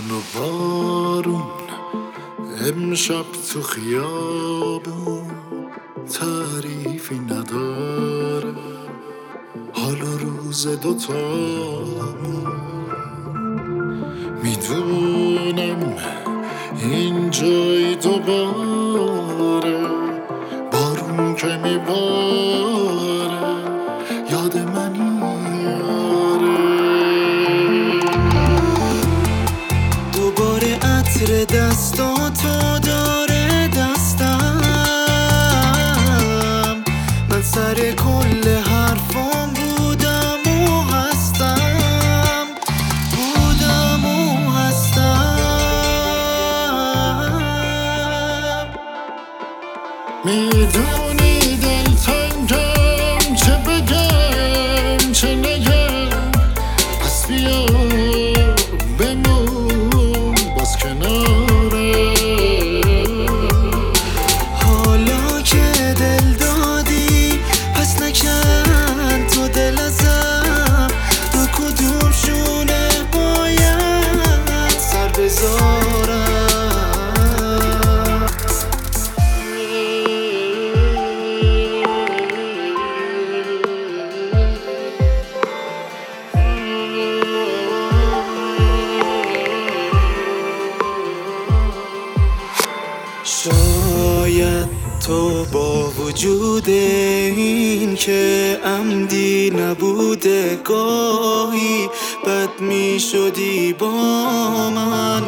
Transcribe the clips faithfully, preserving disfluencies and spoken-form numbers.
من و بارون امشب تو خیابون تعریفی نداره، حال روز دوتامون. میدونم این جای دوباره بارون که میباره یاد منی دوباره عطر دستاتو داره دستم، من سر کل حرفام بودم و هستم بودم و هستم. میدونی دلتنگم، چه بگم چه نگم، پس بیا بمون باز کناره. حالا که دل دادی پس نکن تو دل ازم، رو کدوم شونه باید سر بذارم. شاید تو با وجود این که عمدی نبوده گاهی بد می شدی با من،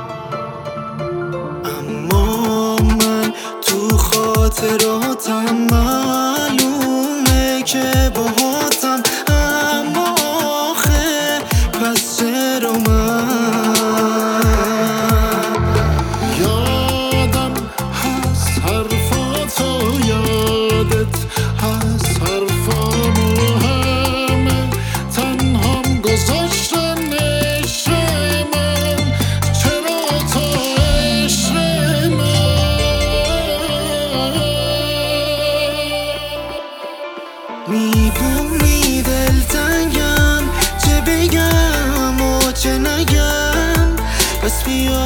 اما من تو خاطراتم معلومه که باهاتم. اما آخه پس چرا من میدونی دلتنگم، چه بگم و چه نگم، پس بیا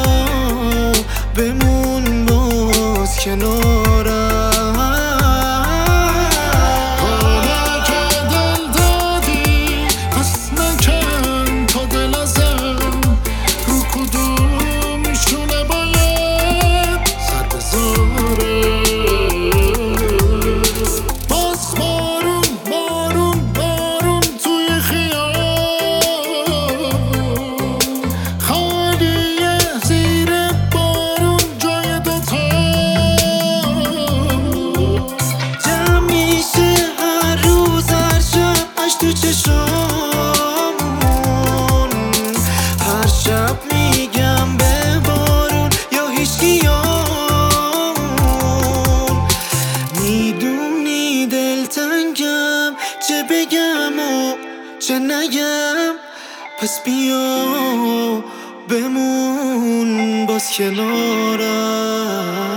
بمون باز کنارم. حالا که دل دادی پس نکن تو دل ازم، رو کدوم شونه باید سر بذاره. تو چشامون هر شب میگم به بارون یا هیچکیامون. میدونی دلتنگم، چه بگم و چه نگم، پس بیا بمون باز کنارم.